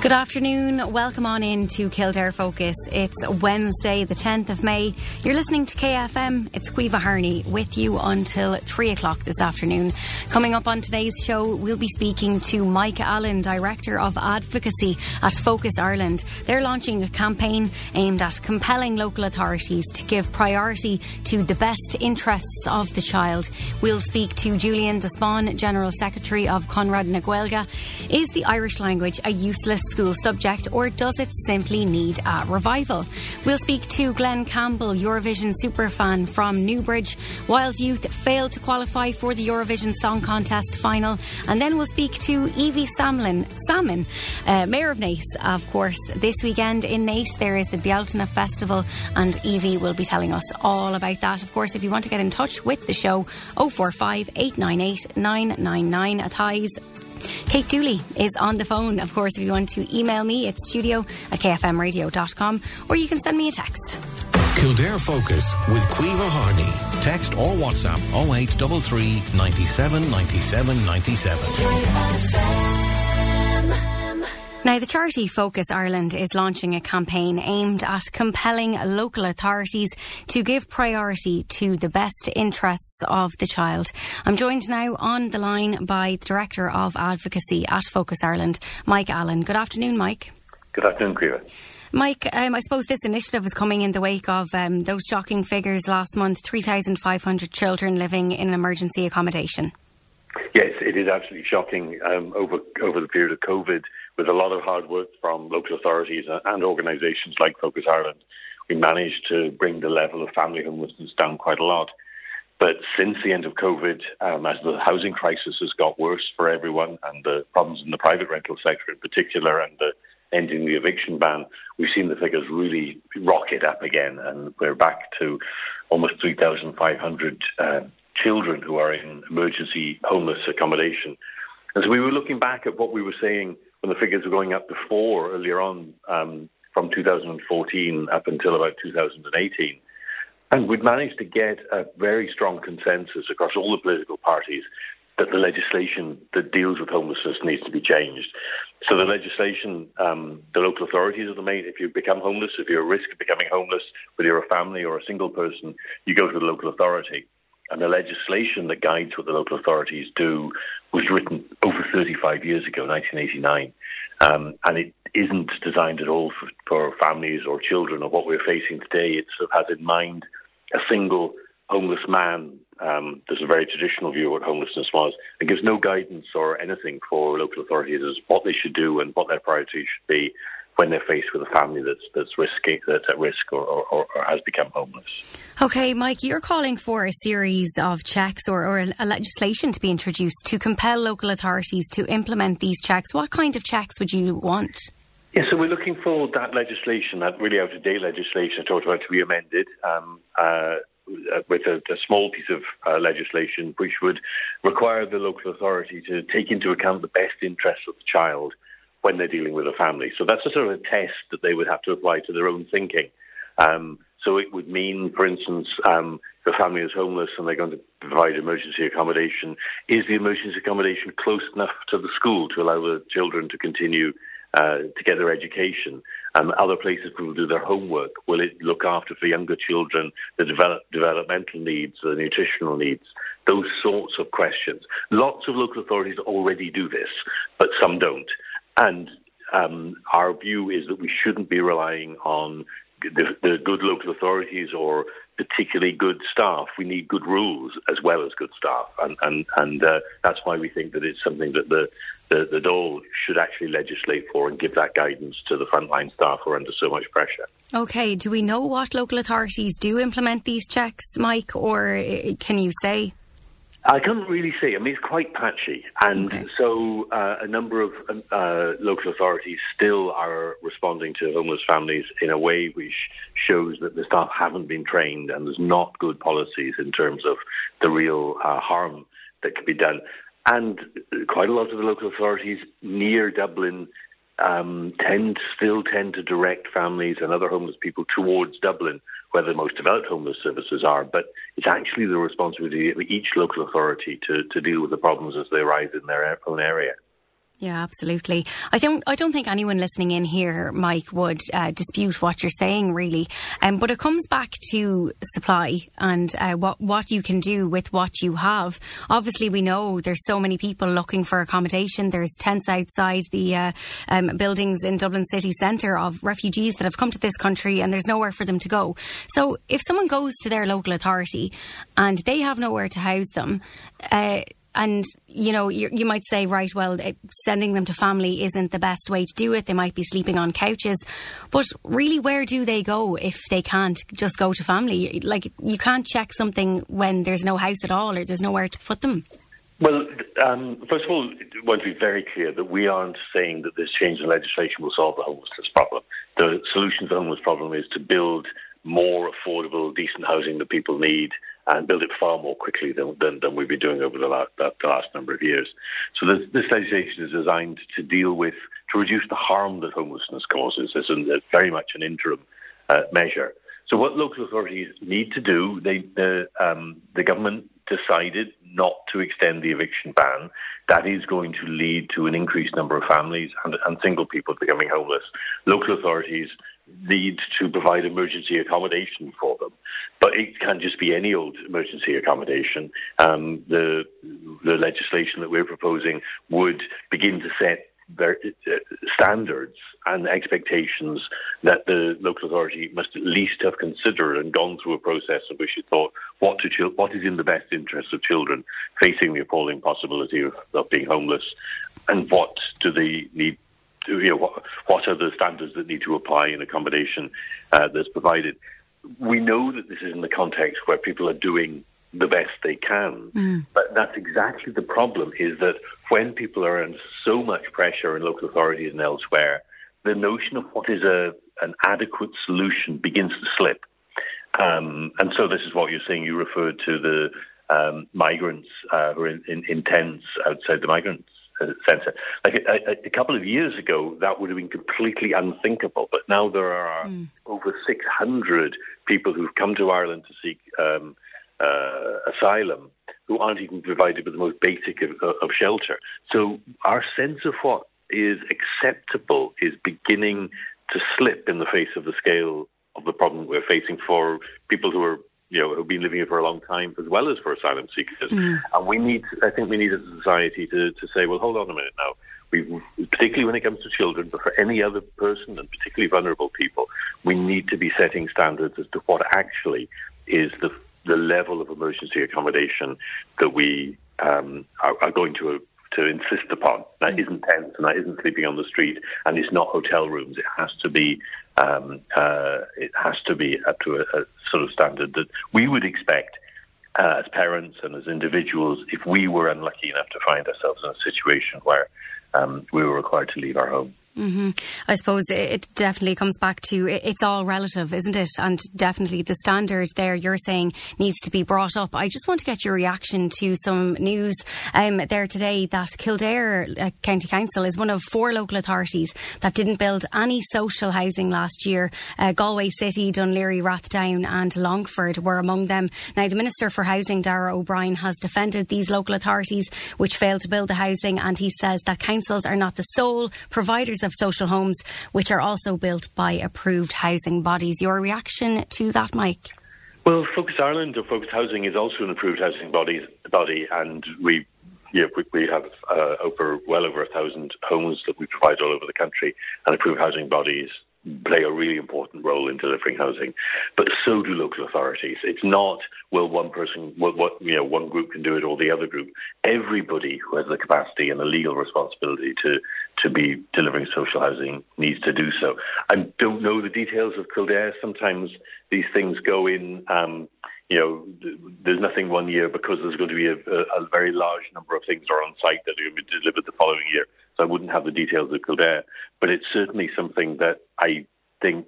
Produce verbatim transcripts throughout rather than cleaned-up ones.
Good afternoon. Welcome on in to Kildare Focus. It's Wednesday, the tenth of May. You're listening to K F M. It's Caoimhe Harney with you until three o'clock this afternoon. Coming up on today's show, we'll be speaking to Mike Allen, Director of Advocacy at Focus Ireland. They're launching a campaign aimed at compelling local authorities to give priority to the best interests of the child. We'll speak to Julian Despon, General Secretary of Conrad na Gaeilge. Is the Irish language a useless school subject, or does it simply need a revival? We'll speak to Glenn Campbell, Eurovision superfan from Newbridge. Wales Youth failed to qualify for the Eurovision Song Contest final. And then we'll speak to Evie Samlin, Salmon, uh, Mayor of Naas. Of course, this weekend in Naas there is the Bealtaine Festival, and Evie will be telling us all about that. Of course, if you want to get in touch with the show, oh four five, eight nine eight, nine nine nine. Athies. Kate Dooley is on the phone. Of course, if you want to email me, it's studio at k f m radio dot com, or you can send me a text. Kildare Focus with Caoimhe Harney. Text or WhatsApp oh eight three three, ninety-seven, ninety-seven, ninety-seven. Now, the charity Focus Ireland is launching a campaign aimed at compelling local authorities to give priority to the best interests of the child. I'm joined now on the line by the Director of Advocacy at Focus Ireland, Mike Allen. Good afternoon, Mike. Good afternoon, Caoimhe. Mike, um, I suppose this initiative is coming in the wake of um, those shocking figures last month, three thousand five hundred children living in emergency accommodation. Yes, it is absolutely shocking. Um, over over the period of COVID, with a lot of hard work from local authorities and organisations like Focus Ireland, we managed to bring the level of family homelessness down quite a lot. But since the end of COVID, um, as the housing crisis has got worse for everyone, and the problems in the private rental sector in particular, and the ending the eviction ban, we've seen the figures really rocket up again, and we're back to almost three thousand five hundred uh, children who are in emergency homeless accommodation. And so we were looking back at what we were saying when the figures were going up before, earlier on, um, from two thousand fourteen up until about two thousand eighteen. And we'd managed to get a very strong consensus across all the political parties that the legislation that deals with homelessness needs to be changed. So the legislation, um, the local authorities are the main. If you become homeless, if you're at risk of becoming homeless, whether you're a family or a single person, you go to the local authority. And the legislation that guides what the local authorities do was written over thirty-five years ago, nineteen eighty-nine. Um, and it isn't designed at all for, for families or children or what we're facing today. It sort of has in mind a single homeless man. Um, there's a very traditional view of what homelessness was. It gives no guidance or anything for local authorities as what they should do and what their priorities should be when they're faced with a family that's that's risky, that's at risk or, or, or has become homeless. OK, Mike, you're calling for a series of checks or, or a legislation to be introduced to compel local authorities to implement these checks. What kind of checks would you want? Yeah, so we're looking for that legislation, that really out-of-date legislation I talked about, to be amended um, uh, with a, a small piece of uh, legislation which would require the local authority to take into account the best interests of the child when they're dealing with a family. So that's a sort of a test that they would have to apply to their own thinking. Um, so it would mean, for instance, um, if a family is homeless and they're going to provide emergency accommodation, is the emergency accommodation close enough to the school to allow the children to continue uh, to get their education? Um, other places will do their homework. Will it look after for younger children the develop, developmental needs, the nutritional needs? Those sorts of questions. Lots of local authorities already do this, but some don't. And um, our view is that we shouldn't be relying on the, the good local authorities or particularly good staff. We need good rules as well as good staff. And, and, and uh, that's why we think that it's something that the, the, the Dáil should actually legislate for and give that guidance to the frontline staff who are under so much pressure. OK, do we know what local authorities do implement these checks, Mike, or can you say? I can't really say. I mean, it's quite patchy. And okay. so uh, a number of uh, local authorities still are responding to homeless families in a way which shows that the staff haven't been trained and there's not good policies in terms of the real uh, harm that can be done. And quite a lot of the local authorities near Dublin um, tend still tend to direct families and other homeless people towards Dublin, where the most developed homeless services are. But it's actually the responsibility of each local authority to, to deal with the problems as they arise in their own area. Yeah, absolutely. I don't. I don't think anyone listening in here, Mike, would uh, dispute what you're saying, really. Um, but it comes back to supply and uh, what what you can do with what you have. Obviously, we know there's so many people looking for accommodation. There's tents outside the uh, um, buildings in Dublin city centre of refugees that have come to this country, and there's nowhere for them to go. So, if someone goes to their local authority and they have nowhere to house them. Uh, And, you know, you, you might say, right, well, sending them to family isn't the best way to do it. They might be sleeping on couches. But really, where do they go if they can't just go to family? Like, you can't check something when there's no house at all or there's nowhere to put them. Well, um, first of all, I want to be very clear that we aren't saying that this change in legislation will solve the homelessness problem. The solution to the homeless problem is to build more affordable, decent housing that people need and build it far more quickly than, than, than we've been doing over the last, the last number of years. So this, this legislation is designed to deal with, to reduce the harm that homelessness causes. It's very much an interim uh, measure. So what local authorities need to do, they, the, um, the government decided not to extend the eviction ban. That is going to lead to an increased number of families and, and single people becoming homeless. Local authorities need to provide emergency accommodation for them, but it can't just be any old emergency accommodation. Um, the the legislation that we're proposing would begin to set their, uh, standards and expectations that the local authority must at least have considered and gone through a process in which it thought what to chil- what is in the best interest of children facing the appalling possibility of, of being homeless, and what do they need. You know, what, what are the standards that need to apply in accommodation uh, that's provided? We know that this is in the context where people are doing the best they can, mm. but that's exactly the problem, is that when people are under so much pressure in local authorities and elsewhere, the notion of what is a an adequate solution begins to slip. Um, and so this is what you're saying. You referred to the um, migrants uh, who are in, in, in tents outside the migrants centre. Like a, a, a couple of years ago, that would have been completely unthinkable. But now there are mm. over six hundred people who've come to Ireland to seek um, uh, asylum who aren't even provided with the most basic of, of shelter. So our sense of what is acceptable is beginning to slip in the face of the scale of the problem we're facing for people who are you know, who've been living here for a long time, as well as for asylum seekers. Mm. And we need, I think we need as a society to, to say, well, hold on a minute now. We, particularly when it comes to children, but for any other person, and particularly vulnerable people, we need to be setting standards as to what actually is the the level of emergency accommodation that we um, are, are going to to insist upon. That mm. isn't tents, and that isn't sleeping on the street, and it's not hotel rooms. It has to be um, uh, it has to be up to a, a sort of standard that we would expect uh, as parents and as individuals if we were unlucky enough to find ourselves in a situation where um, we were required to leave our home. Mm-hmm. I suppose it definitely comes back to it's all relative, isn't it? And definitely the standard there you're saying needs to be brought up. I just want to get your reaction to some news um, there today that Kildare uh, County Council is one of four local authorities that didn't build any social housing last year. Uh, Galway City, Dún Laoghaire, Rathdown and Longford were among them. Now, the Minister for Housing, Darragh O'Brien, has defended these local authorities which failed to build the housing, and he says that councils are not the sole providers of social homes, which are also built by approved housing bodies. Your reaction to that, Mike? Well, Focus Ireland or Focus Housing is also an approved housing body, body and we yeah, we, we have uh, over well over a thousand homes that we provide all over the country, and approved housing bodies play a really important role in delivering housing, but so do local authorities. It's not, well, one person, what, what you know, one group can do it or the other group. Everybody who has the capacity and the legal responsibility to to be delivering social housing needs to do so. I don't know the details of Kildare. Sometimes these things go in, um, you know, there's nothing one year because there's going to be a, a, a very large number of things are on site that are going to be delivered the following year. So I wouldn't have the details of Kildare, but it's certainly something that I think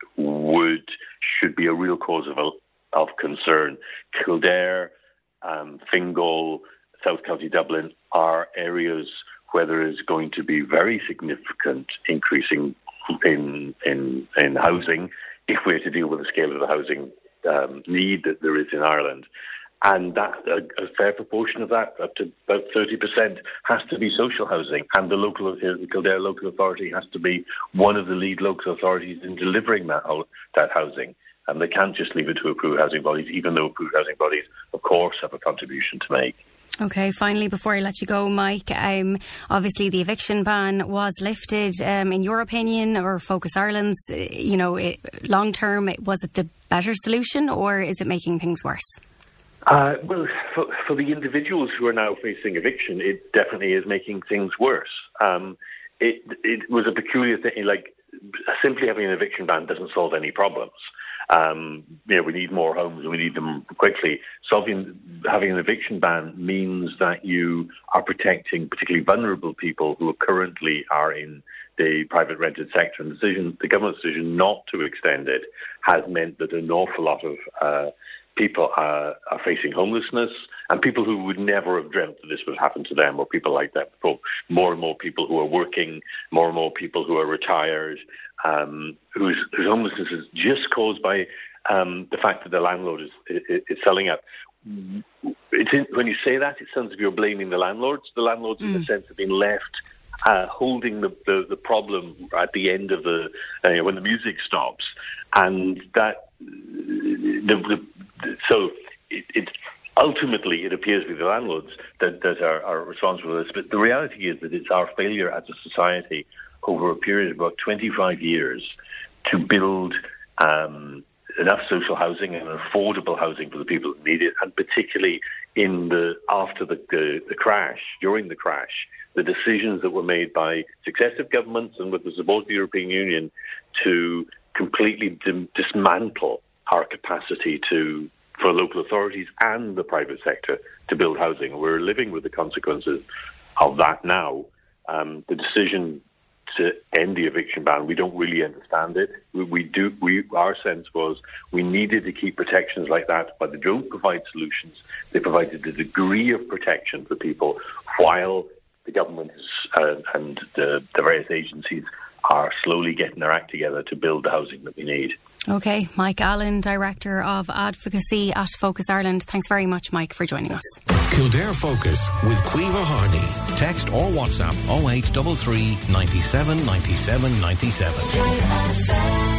would should be a real cause of of concern. Kildare, um, Fingal, South County Dublin are areas where there is going to be very significant increasing in in in housing if we're to deal with the scale of the housing um, need that there is in Ireland. And that a, a fair proportion of that, up to about thirty percent, has to be social housing. And the local, uh, the Kildare local authority has to be one of the lead local authorities in delivering that that housing. And they can't just leave it to approved housing bodies, even though approved housing bodies, of course, have a contribution to make. OK, finally, before I let you go, Mike, um, obviously the eviction ban was lifted. Um, in your opinion, or Focus Ireland's, you know, it, long term, was it the better solution, or is it making things worse? Uh, well, for, for the individuals who are now facing eviction, it definitely is making things worse. Um, it, it was a peculiar thing, like simply having an eviction ban doesn't solve any problems. Um, you know, we need more homes and we need them quickly. Solving, having an eviction ban means that you are protecting particularly vulnerable people who currently are in the private rented sector. And the decision, the government's decision not to extend it has meant that an awful lot of uh, people are, are facing homelessness, and people who would never have dreamt that this would happen to them, or people like that. More and more people who are working, more and more people who are retired, um, whose, whose homelessness is just caused by um, the fact that the landlord is, is, is selling out. It's in, when you say that, it sounds as if you're blaming the landlords. The landlords, mm. in a sense, have been left uh, holding the, the, the problem at the end of the uh, when the music stops, and that the, the, so it. it Ultimately, it appears to be the landlords that, that are, are responsible for this. But the reality is that it's our failure as a society over a period of about twenty-five years to build um, enough social housing and affordable housing for the people who need it, and particularly in the after the, the, the crash, during the crash, the decisions that were made by successive governments and with the support of the European Union to completely dim- dismantle our capacity to for local authorities and the private sector to build housing. We're living with the consequences of that now. Um, the decision to end the eviction ban, we don't really understand it. We, we do. We our sense was we needed to keep protections like that, but they don't provide solutions. They provided a degree of protection for people while the government is, uh, and the, the various agencies are slowly getting their act together to build the housing that we need. OK, Mike Allen, Director of Advocacy at Focus Ireland. Thanks very much, Mike, for joining us. Kildare Focus with Caoimhe Harney. Text or WhatsApp oh eight three three, nine seven, nine seven, nine seven.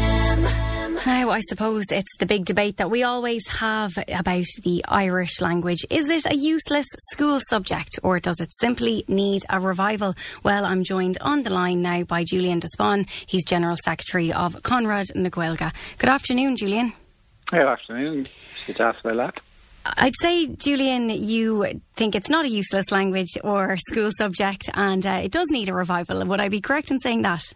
Now, I suppose it's the big debate that we always have about the Irish language. Is it a useless school subject, or does it simply need a revival? Well, I'm joined on the line now by Julian Despon. He's General Secretary of Conrad na Gaeilge. Good afternoon, Julian. Good afternoon. Good to ask about that. I'd say, Julian, you think it's not a useless language or school subject, and uh, it does need a revival. Would I be correct in saying that?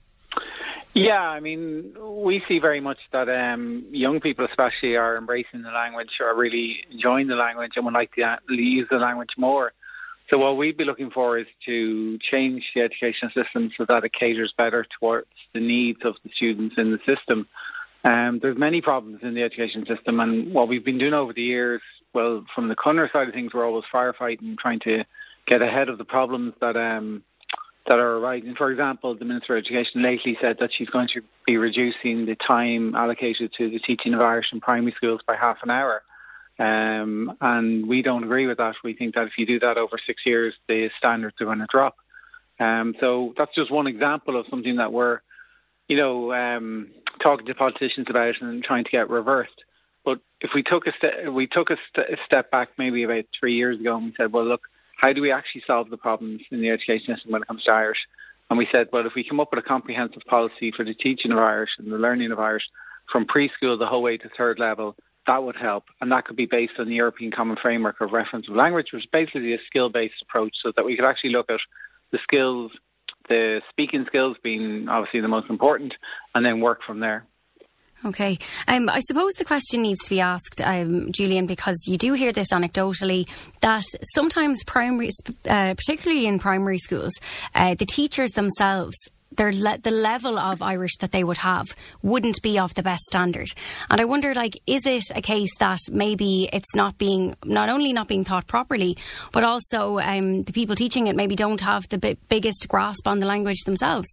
Yeah, I mean, we see very much that um, young people especially are embracing the language, are really enjoying the language, and would like to use the language more. So what we'd be looking for is to change the education system so that it caters better towards the needs of the students in the system. Um, there's many problems in the education system, and what we've been doing over the years, well, from the Conor side of things, we're always firefighting, trying to get ahead of the problems that um, that are arising. For example, the Minister of Education lately said that she's going to be reducing the time allocated to the teaching of Irish in primary schools by half an hour. Um, and we don't agree with that. We think that if you do that over six years, the standards are going to drop. Um, so that's just one example of something that we're, you know, um, talking to politicians about and trying to get reversed. But if we took a ste- we took a, st- a step back maybe about three years ago and we said, well, look, how do we actually solve the problems in the education system when it comes to Irish? And we said, well, if we come up with a comprehensive policy for the teaching of Irish and the learning of Irish from preschool the whole way to third level, that would help. And that could be based on the European Common Framework of Reference of Language, which is basically a skill-based approach, so that we could actually look at the skills, the speaking skills being obviously the most important, and then work from there. OK. Um, I suppose the question needs to be asked, um, Julian, because you do hear this anecdotally, that sometimes primary, uh, particularly in primary schools, uh, the teachers themselves, their le- the level of Irish that they would have wouldn't be of the best standard. And I wonder, like, is it a case that maybe it's not being, not only not being taught properly, but also um, the people teaching it maybe don't have the b- biggest grasp on the language themselves?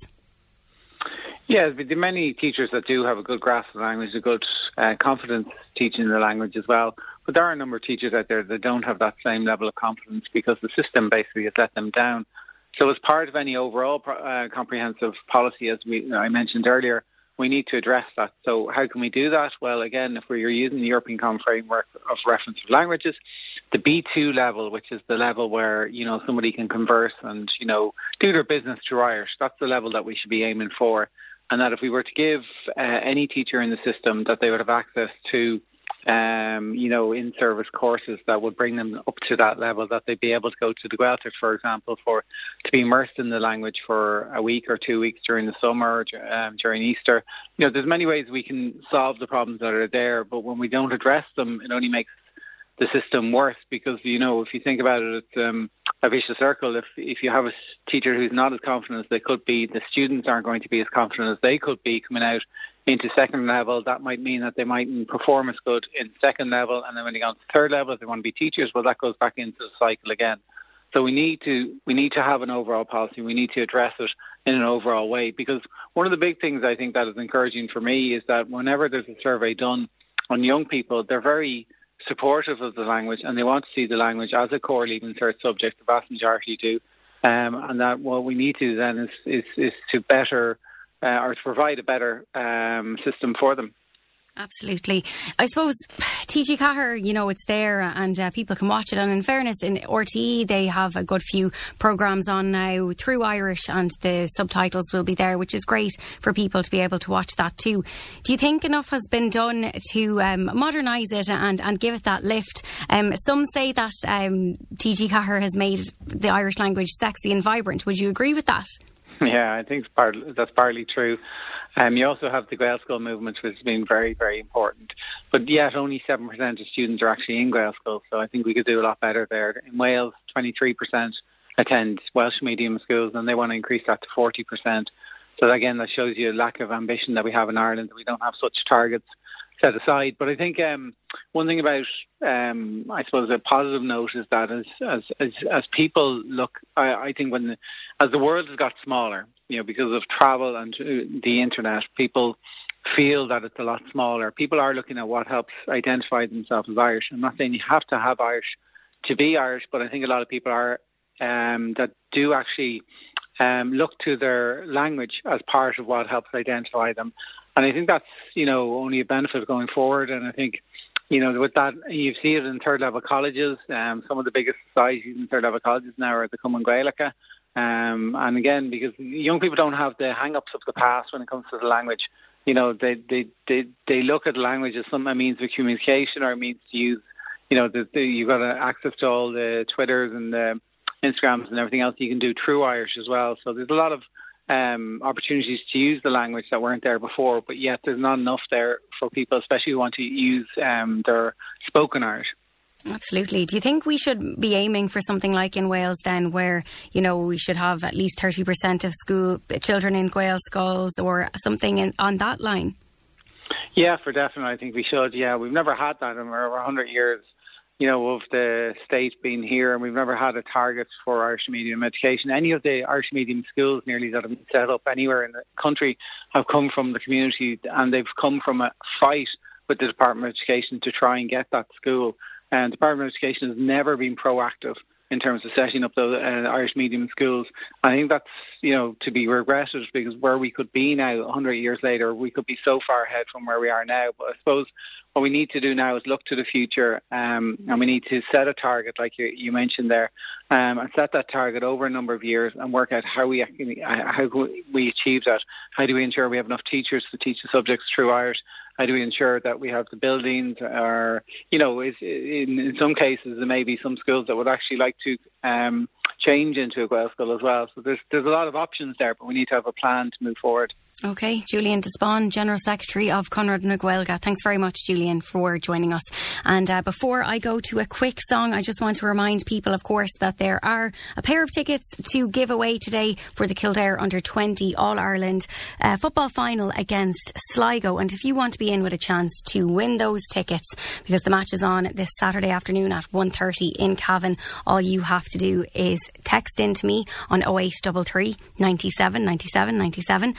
Yeah, there are many teachers that do have a good grasp of the language, a good uh, confidence teaching the language as well. But there are a number of teachers out there that don't have that same level of confidence because the system basically has let them down. So as part of any overall uh, comprehensive policy, as we I mentioned earlier, we need to address that. So how can we do that? Well, again, if we're using the European Common Framework of Reference for Languages, the B two level, which is the level where, you know, somebody can converse and, you know, do their business through Irish, that's the level that we should be aiming for. And that if we were to give uh, any teacher in the system that they would have access to, um, you know, in-service courses that would bring them up to that level, that they'd be able to go to the Gaeltacht, for example, for to be immersed in the language for a week or two weeks during the summer, um, during Easter. You know, there's many ways we can solve the problems that are there, but when we don't address them, it only makes the system worse, because, you know, if you think about it, it's um, a vicious circle. If if you have a teacher who's not as confident as they could be, the students aren't going to be as confident as they could be coming out into second level. That might mean that they mightn't perform as good in second level, and then when they go to third level, if they want to be teachers, well, that goes back into the cycle again. So we need to we need to have an overall policy. We need to address it in an overall way, because one of the big things I think that is encouraging for me is that whenever there's a survey done on young people, they're very supportive of the language, and they want to see the language as a core Leaving Cert subject. The vast majority do, um, and that what we need to then is is, is to better uh, or to provide a better um, system for them. Absolutely. I suppose T G Cahir, you know, it's there and uh, people can watch it. And in fairness, in R T E, they have a good few programmes on now through Irish, and the subtitles will be there, which is great for people to be able to watch that too. Do you think enough has been done to um, modernise it and, and give it that lift? Um, some say that um, T G Cahir has made the Irish language sexy and vibrant. Would you agree with that? Yeah, I think it's part, that's partly true. Um, you also have the Gaelscoil movement, which has been very, very important. But yet only seven percent of students are actually in Gaelscoil, so I think we could do a lot better there. In Wales, twenty-three percent attend Welsh medium schools, and they want to increase that to forty percent. So again, that shows you a lack of ambition that we have in Ireland. We don't have such targets set aside. But I think um, one thing about, um, I suppose, a positive note is that as as as, as people look, I, I think when the, as the world has got smaller, you know, because of travel and the internet, people feel that it's a lot smaller. People are looking at what helps identify themselves as Irish. I'm not saying you have to have Irish to be Irish, but I think a lot of people are um, that do actually um, look to their language as part of what helps identify them. And I think that's, you know, only a benefit going forward. And I think, you know, with that, you see it in third level colleges. Um, some of the biggest societies in third level colleges now are the Cumann Gaeltacha. Um, and again, because young people don't have the hang-ups of the past when it comes to the language, you know, they they, they, they look at language as some a means of communication or a means to use, you know, the, the, you've got access to all the Twitters and the Instagrams and everything else you can do through Irish as well. So there's a lot of um, opportunities to use the language that weren't there before, but yet there's not enough there for people, especially who want to use um, their spoken Irish. Absolutely. Do you think we should be aiming for something like in Wales then, where, you know, we should have at least thirty percent of school children in Gaelscoils or something in, on that line? Yeah, for definite. I think we should. Yeah, we've never had that in over one hundred years, you know, of the state being here, and we've never had a target for Irish medium education. Any of the Irish medium schools nearly that have been set up anywhere in the country have come from the community, and they've come from a fight with the Department of Education to try and get that school. And the Department of Education has never been proactive in terms of setting up the uh, Irish medium schools. I think that's, you know, to be regretted, because where we could be now, one hundred years later, we could be so far ahead from where we are now. But I suppose what we need to do now is look to the future, um, and we need to set a target, like you, you mentioned there, um, and set that target over a number of years and work out how we how we achieve that. How do we ensure we have enough teachers to teach the subjects through Irish? How do we ensure that we have the buildings? Or, you know, in, in some cases there may be some schools that would actually like to um, change into a Gaelscoil as well. So there's there's a lot of options there, but we need to have a plan to move forward. OK, Julian Despon, General Secretary of Conrad na Gaeilge. Thanks very much, Julian, for joining us. And uh, before I go to a quick song, I just want to remind people, of course, that there are a pair of tickets to give away today for the Kildare Under twenty All-Ireland uh, football final against Sligo. And if you want to be in with a chance to win those tickets, because the match is on this Saturday afternoon at one thirty in Cavan, all you have to do is text in to me on oh eight three three, ninety-seven, ninety-seven, ninety-seven. Put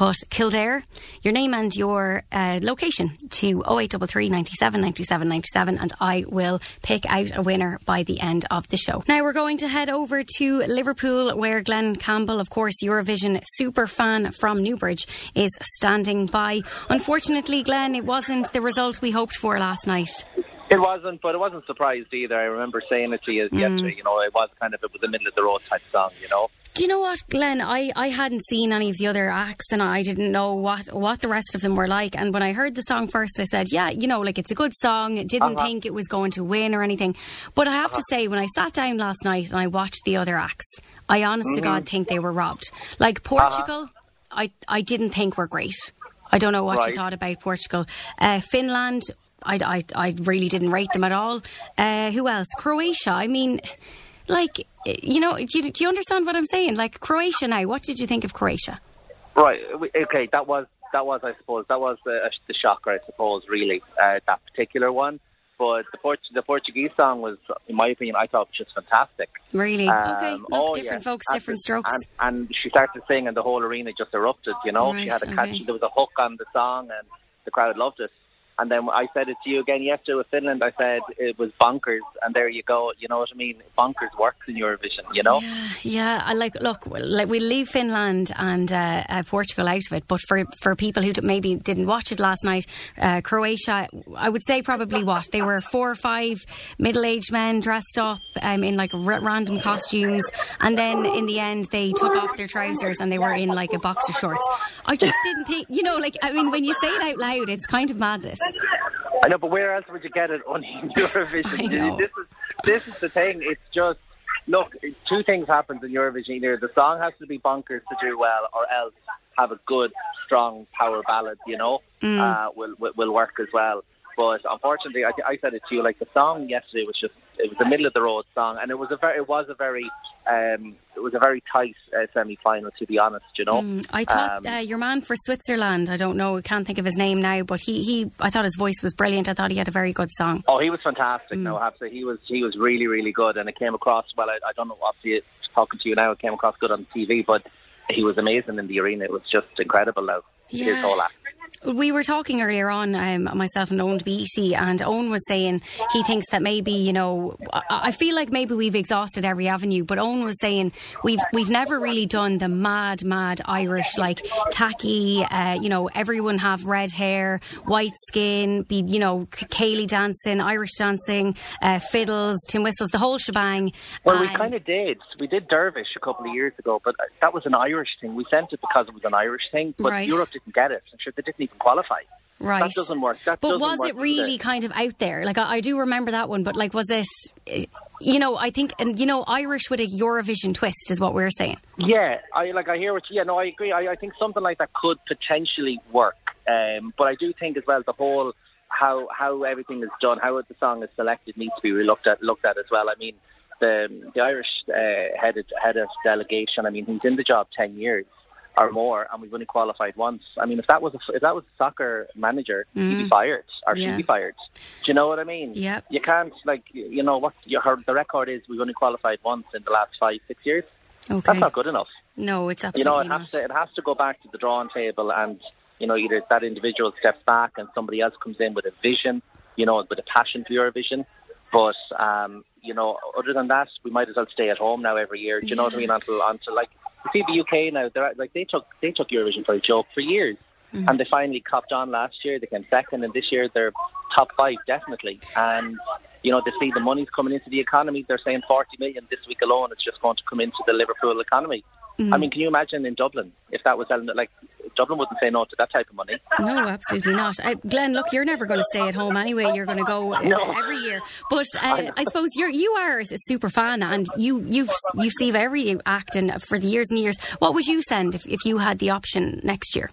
But Kildare, your name and your uh, location to oh eight three three, ninety-seven, ninety-seven, ninety-seven, and I will pick out a winner by the end of the show. Now we're going to head over to Liverpool, where Glenn Campbell, of course, Eurovision super fan from Newbridge, is standing by. Unfortunately, Glenn, it wasn't the result we hoped for last night. It wasn't, but it wasn't surprised either. I remember saying it to you mm. yesterday. You know, it was kind of, it was a middle of the road type song, you know. Do you know what, Glenn? I, I hadn't seen any of the other acts, and I didn't know what, what the rest of them were like. And when I heard the song first, I said, yeah, you know, like, it's a good song. Didn't uh-huh. think it was going to win or anything. But I have uh-huh. to say, when I sat down last night and I watched the other acts, I honest mm-hmm. to God think they were robbed. Like Portugal, uh-huh. I, I didn't think were great. I don't know what right. you thought about Portugal. Uh, Finland, I, I, I really didn't rate them at all. Uh, who else? Croatia. I mean, like, you know, do you, do you understand what I'm saying? Like, Croatia now, what did you think of Croatia? Right, okay, that was, that was I suppose, that was the, the shocker, I suppose, really, uh, that particular one. But the, Port- the Portuguese song was, in my opinion, I thought was just fantastic. Really? Um, okay, Look, oh, different yeah. folks, and, different strokes. And, and she started to sing and the whole arena just erupted, you know. Right, she had a catchy, okay. there was a hook on the song and the crowd loved it. And then I said it to you again yesterday with Finland. I said it was bonkers, and there you go. You know what I mean? Bonkers works in Eurovision, you know? Yeah, yeah. I like, look, like we leave Finland and uh, uh, Portugal out of it, but for, for people who maybe didn't watch it last night, uh, Croatia, I would say probably what? They were four or five middle-aged men dressed up um, in like r- random costumes, and then in the end they took off their trousers and they were in like a boxer shorts. I just didn't think, you know, like, I mean, when you say it out loud, it's kind of madness. I know, but where else would you get it only in Eurovision? I know. This is this is the thing. It's just, look, two things happen in Eurovision. Either the song has to be bonkers to do well, or else have a good, strong power ballad. You know, mm. uh, will, will will work as well. But unfortunately, I, I said it to you. Like, the song yesterday was just, it was the middle of the road song, and it was a very, it was a very, um, it was a very tight uh, semi-final, to be honest. You know, mm, I thought um, uh, your man for Switzerland, I don't know, I can't think of his name now, but he, he, I thought his voice was brilliant. I thought he had a very good song. Oh, he was fantastic. Mm. No, I have to say, he was, he was really, really good, and it came across well. I, I don't know, obviously, talking to you now, it came across good on T V, but he was amazing in the arena. It was just incredible. Now, yeah. his whole act. We were talking earlier on, um, myself and Owen Beatty, and Owen was saying he thinks that maybe, you know, I, I feel like maybe we've exhausted every avenue, but Owen was saying we've we've never really done the mad, mad Irish, like tacky, uh, you know, everyone have red hair, white skin, be, you know, Kaylee dancing, Irish dancing, uh, fiddles, tin whistles, the whole shebang. Well, um, we kind of did. We did Dervish a couple of years ago, but that was an Irish thing. We sent it because it was an Irish thing, but right. Europe didn't get it. I'm sure they didn't even qualify. Right. That doesn't work. That but doesn't was work it really either. kind of out there? Like, I, I do remember that one, but like, was it, you know, I think, and you know, Irish with a Eurovision twist is what we're saying. Yeah, I like. I hear what. Yeah, no, I agree. I, I think something like that could potentially work. Um, but I do think as well the whole how how everything is done, how the song is selected, needs to be looked at looked at as well. I mean, the the Irish uh, head of, head of delegation. I mean, he's in the job ten years or more, and we've only qualified once. I mean, if that was a, if that was a soccer manager, mm. he'd be fired, or yeah. she'd be fired. Do you know what I mean? Yeah. You can't, like, you know what you heard. The record is we've only qualified once in the last five, six years. Okay. That's not good enough. No, it's absolutely you know, it not. has to it has to go back to the drawing table, and you know, either that individual steps back and somebody else comes in with a vision, you know, with a passion for your vision. But um, you know, other than that, we might as well stay at home now every year. Do you yeah. know what I mean? Until until like. You see the U K now, they're like they took they took Eurovision for a joke for years, mm-hmm. and they finally copped on last year. They came second, and this year they're top five definitely. And you know, they see the money's coming into the economy. They're saying forty million this week alone. It's just going to come into the Liverpool economy. Mm-hmm. I mean, can you imagine in Dublin if that was like Dublin wouldn't say no to that type of money? No, absolutely not. Uh, Glenn, look, you're never going to stay at home anyway. You're going to go uh, no. every year. But uh, I suppose you're you are a super fan, and you you've you've seen every act and for the years and years. What would you send if, if you had the option next year?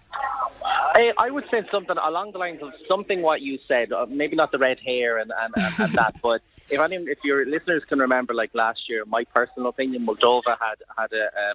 I, I would say something along the lines of something what you said. Uh, maybe not the red hair and, and, and, and that, but if any, if your listeners can remember, like last year, my personal opinion, Moldova had had a um,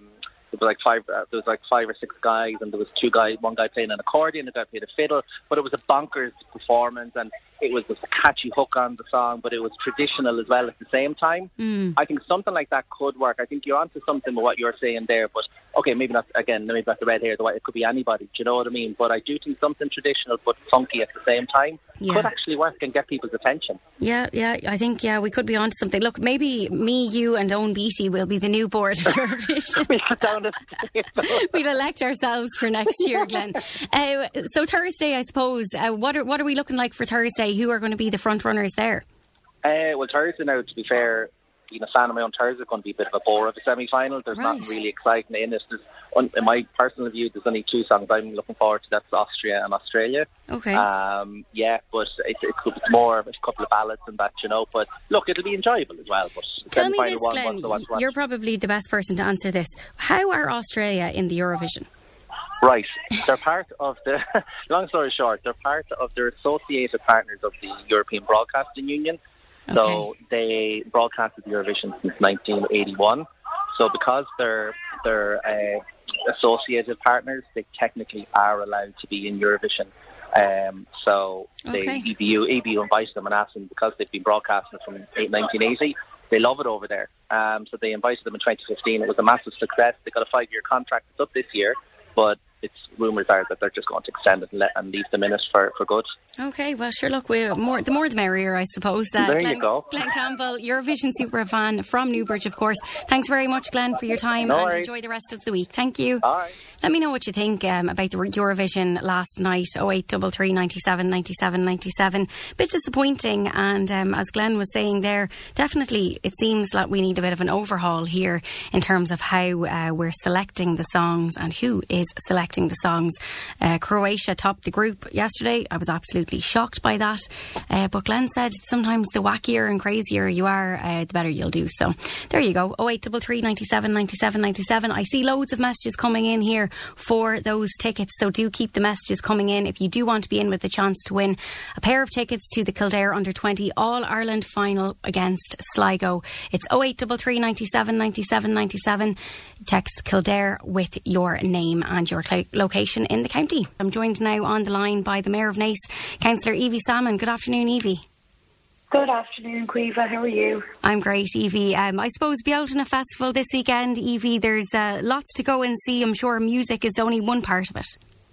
There was like five. Uh, there was like five or six guys, and there was two guys. One guy playing an accordion, a guy played a fiddle. But it was a bonkers performance, and it was a catchy hook on the song. But it was traditional as well at the same time. Mm. I think something like that could work. I think you're onto something with what you're saying there. But okay, maybe not. Again, maybe not the red hair. The white. It could be anybody. Do you know what I mean? But I do think something traditional but funky at the same time yeah. could actually work and get people's attention. Yeah, yeah. I think yeah, we could be onto something. Look, maybe me, you, and Owen Beattie will be the new board of Eurovision. We sit down and we'll elect ourselves for next year, Glenn. Uh, so Thursday, I suppose. Uh, what are what are we looking like for Thursday? Who are going to be the front runners there? Uh, well, Thursday now, to be fair, being a fan of my own, Thursday is going to be a bit of a bore of a semi-final. There's right. nothing really exciting in it. There's, in my personal view, there's only two songs I'm looking forward to. That's Austria and Australia. Okay. Um, yeah, but it, it could be more of a couple of ballads and that, you know. But look, it'll be enjoyable as well. But tell me this, one, Glenn. watch, watch. You're probably the best person to answer this. How are Australia in the Eurovision? Right, they're part of the. Long story short, they're part of. They're associated partners of the European Broadcasting Union. Okay. So they broadcasted Eurovision since nineteen eighty-one. So because they're they're uh, associated partners, they technically are allowed to be in Eurovision. Um, so okay. they E B U, E B U invited them and asked them, because they've been broadcasting from nineteen eighty. They love it over there. Um, so they invited them in twenty fifteen. It was a massive success. They got a five-year contract. It's up this year, but it's rumours are that they're just going to extend it and, let, and leave them in it for, for good. Okay, well, sure, look, we more the more the merrier, I suppose. Uh, there Glenn, you go. Glenn Campbell, Eurovision super fan from Newbridge, of course. Thanks very much, Glenn, for your time, no and worries. Enjoy the rest of the week. Thank you. All right. Let me know what you think um, about the Eurovision last night. oh eight three three, nine seven, nine seven, nine seven. Bit disappointing, and um, as Glenn was saying there, definitely it seems like we need a bit of an overhaul here in terms of how uh, we're selecting the songs and who is selecting the songs. Uh, Croatia topped the group yesterday. I was absolutely shocked by that. Uh, but Glenn said sometimes the wackier and crazier you are, uh, the better you'll do. So there you go. oh eight three three, nine seven, nine seven, nine seven. I see loads of messages coming in here for those tickets. So do keep the messages coming in if you do want to be in with the chance to win a pair of tickets to the Kildare Under twenty All-Ireland final against Sligo. It's oh eight three three, nine seven, nine seven, nine seven. Text Kildare with your name and your cl- location in the county. I'm joined now on the line by the Mayor of Naas, Councillor Evie Salmon. Good afternoon, Evie. Good afternoon, Quiva. How are you? I'm great, Evie. Um, I suppose Bealtaine Festival this weekend, Evie, there's uh, lots to go and see. I'm sure music is only one part of it.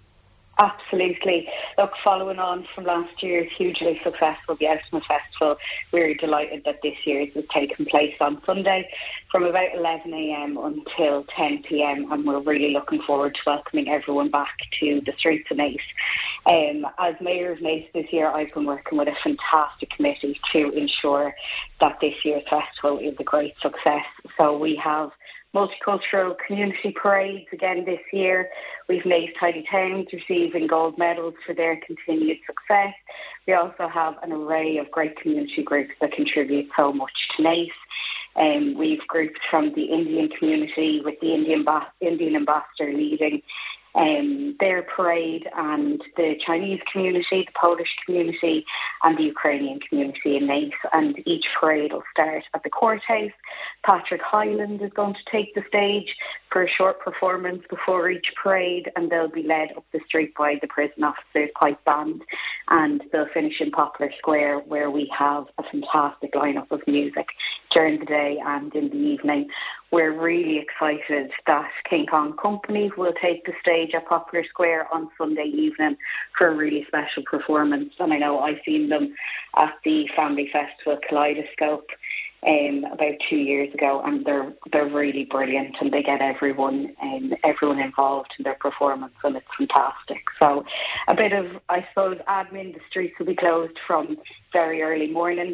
Absolutely. Look, following on from last year's hugely successful Bealtaine Festival, we're delighted that this year's is taking place on Sunday from about eleven a.m. until ten p.m. and we're really looking forward to welcoming everyone back to the streets of Naas. Um, as Mayor of Naas this year, I've been working with a fantastic committee to ensure that this year's festival is a great success. So we have multicultural community parades again this year. We've Naas Tidy Towns receiving gold medals for their continued success. We also have an array of great community groups that contribute so much to Naas. Um, we've groups from the Indian community with the Indian, ba- Indian ambassador leading um, their parade, and the Chinese community, the Polish community and the Ukrainian community in Naas. And each parade will start at the courthouse. Patrick Hyland is going to take the stage for a short performance before each parade, and they'll be led up the street by the prison officers' pipe band, and they'll finish in Poplar Square, where we have a fantastic lineup of music during the day and in the evening. We're really excited that King Kong Company will take the stage at Poplar Square on Sunday evening for a really special performance, and I know I've seen them at the Family Festival Kaleidoscope Um, about two years ago, and they're they're really brilliant, and they get everyone um, everyone involved in their performance, and it's fantastic. So a bit of, I suppose, admin. The streets will be closed from very early morning.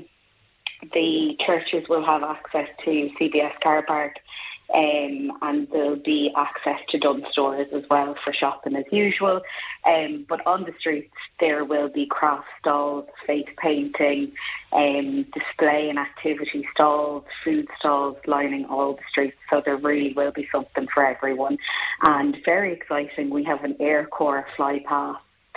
The churches will have access to C B S car park, um, and there'll be access to Dunnes Stores as well for shopping as usual. Um, but on the streets there will be craft stalls, face painting, um, display and activity stalls, food stalls lining all the streets. So there really will be something for everyone. And very exciting, we have an Air Corps fly past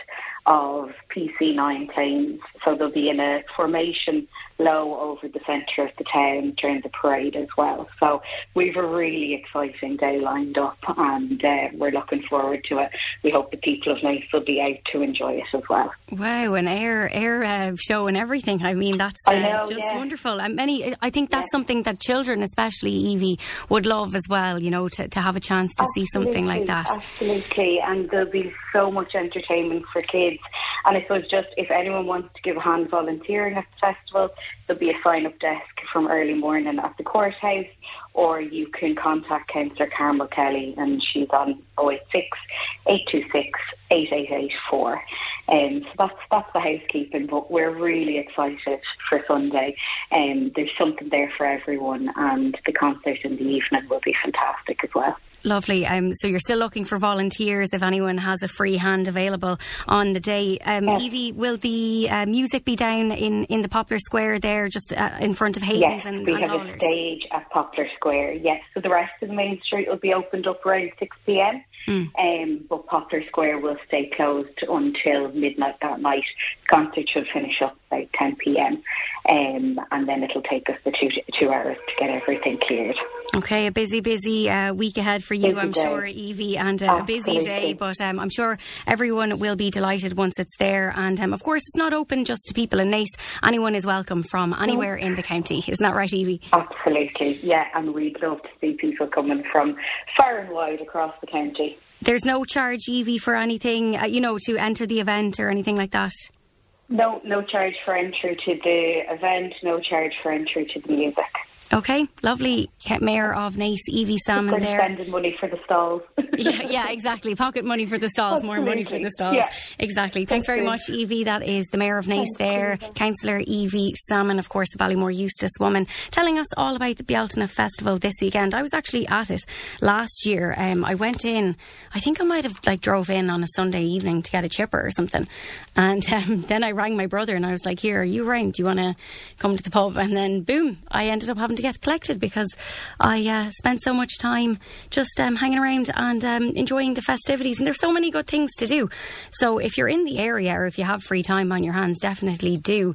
of P C nine planes. So they'll be in a formation low over the centre of the town during the parade as well. So we've a really exciting day lined up, and uh, we're looking forward to it. We hope the people of Nice will be out to enjoy it as well. Wow, an air air uh, show and everything. I mean, that's uh, I know, just yeah. wonderful. And many, I think that's yeah. something that children, especially Evie, would love as well, you know, to, to have a chance to Absolutely, see something like that. Absolutely, and there'll be so much entertainment for kids. And I suppose just if anyone wants to give a hand volunteering at the festival, there'll be a sign-up desk from early morning at the courthouse, or you can contact Councillor Carmel Kelly, and she's on oh eight six, eight two six, eight eight eight four. Um, so that's that's the housekeeping, but we're really excited for Sunday. Um, there's something there for everyone, and the concert in the evening will be fantastic as well. Lovely. Um, so you're still looking for volunteers if anyone has a free hand available on the day. Um, yes. Evie, will the uh, music be down in, in the Poplar Square there, just uh, in front of Hayden's yes, and we and have Lawler's? A stage at Poplar Square, yes. So the rest of the main street will be opened up around six p.m. Mm. Um, but Poplar Square will stay closed until midnight that night. The concert should finish up about ten p.m. Um, and then it'll take us the two, two hours to get everything cleared. Okay, a busy, busy uh, week ahead for you, busy I'm day. sure, Evie, and uh, a busy day, but um, I'm sure everyone will be delighted once it's there. And um, of course, it's not open just to people in Naas. Anyone is welcome from anywhere in the county. Isn't that right, Evie? Absolutely, yeah, and we'd love to see people coming from far and wide across the county. There's no charge, Evie, for anything, uh, you know, to enter the event or anything like that? No, no charge for entry to the event, no charge for entry to the music. Okay, lovely. Mayor of Naas, Evie Salmon there. Spending money for the stalls. yeah, yeah, exactly. Pocket money for the stalls, Absolutely. more money for the stalls. Yeah. Exactly. Thanks very much, Evie. That is the Mayor of Naas there, Councillor Evie Salmon, of course, the Ballymore Eustace woman, telling us all about the Bealtaine Festival this weekend. I was actually at it last year. Um, I went in, I think I might have like drove in on a Sunday evening to get a chipper or something. And um, then I rang my brother and I was like, here, are you around? Do you want to come to the pub? And then boom, I ended up having to get collected because I uh, spent so much time just um, hanging around and um, enjoying the festivities, and there's so many good things to do. So if you're in the area or if you have free time on your hands, definitely do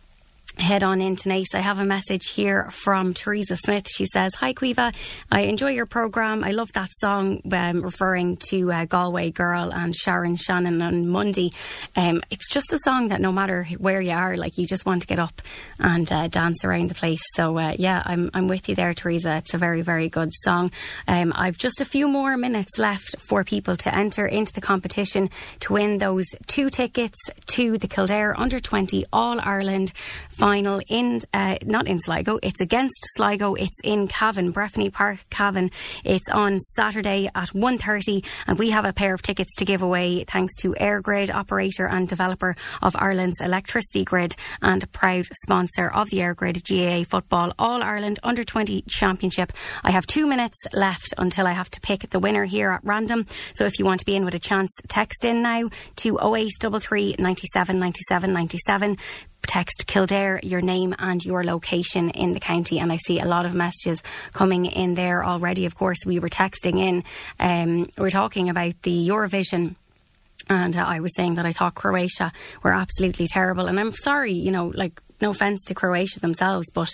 head on into Naas. I have a message here from Teresa Smith. She says, hi Quiva, I enjoy your programme. I love that song um, referring to uh, Galway Girl and Sharon Shannon on Monday. Um, it's just a song that no matter where you are, like you just want to get up and uh, dance around the place. So uh, yeah, I'm I'm with you there, Teresa. It's a very, very good song. Um, I've just a few more minutes left for people to enter into the competition to win those two tickets to the Kildare under twenty All-Ireland final in, uh, not in Sligo, it's against Sligo, it's in Cavan, Breffni Park, Cavan. It's on Saturday at one thirty, and we have a pair of tickets to give away thanks to EirGrid, operator and developer of Ireland's electricity grid and a proud sponsor of the EirGrid G A A Football All-Ireland under twenty Championship. I have two minutes left until I have to pick the winner here at random, so if you want to be in with a chance, text in now to oh eight three three, nine seven, nine seven, nine seven. Text Kildare, your name and your location in the county, and I see a lot of messages coming in there already. Of course, we were texting in, um, we're talking about the Eurovision, and uh, I was saying that I thought Croatia were absolutely terrible, and I'm sorry, you know, like no offence to Croatia themselves, but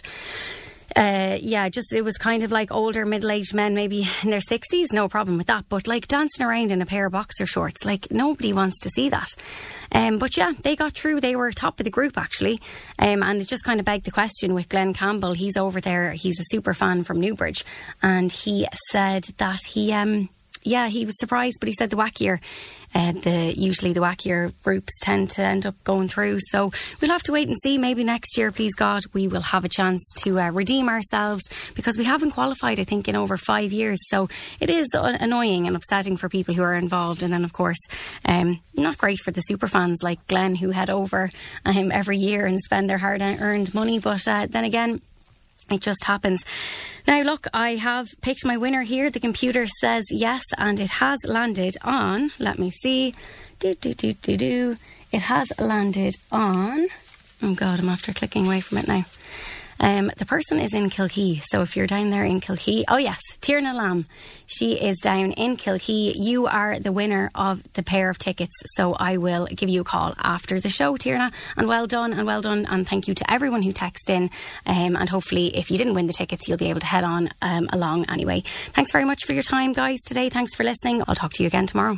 Uh, yeah, just it was kind of like older middle-aged men, maybe in their sixties, no problem with that, but like dancing around in a pair of boxer shorts, like nobody wants to see that. Um, but yeah, they got through. They were top of the group actually, um, and it just kind of begged the question with Glenn Campbell. He's over there, he's a super fan from Newbridge, and he said that he um yeah he was surprised, but he said the wackier Uh, the usually the wackier groups tend to end up going through. So we'll have to wait and see. Maybe next year, please God, we will have a chance to uh, redeem ourselves, because we haven't qualified, I think, in over five years. So it is uh, annoying and upsetting for people who are involved. And then, of course, um, not great for the super fans like Glenn, who head over um, every year and spend their hard-earned money. But uh, then again, it just happens. Now, look, I have picked my winner here. The computer says yes, and it has landed on, let me see, do, do, do, do, do. It has landed on, oh God, I'm after clicking away from it now. Um, the person is in Kilkee, so if you're down there in Kilkee, oh yes, Tierna Lamb, she is down in Kilkee. You are the winner of the pair of tickets, so I will give you a call after the show, Tierna, and well done, and well done, and thank you to everyone who texted in, um, and hopefully if you didn't win the tickets, you'll be able to head on um, along anyway. Thanks very much for your time, guys, today. Thanks for listening. I'll talk to you again tomorrow.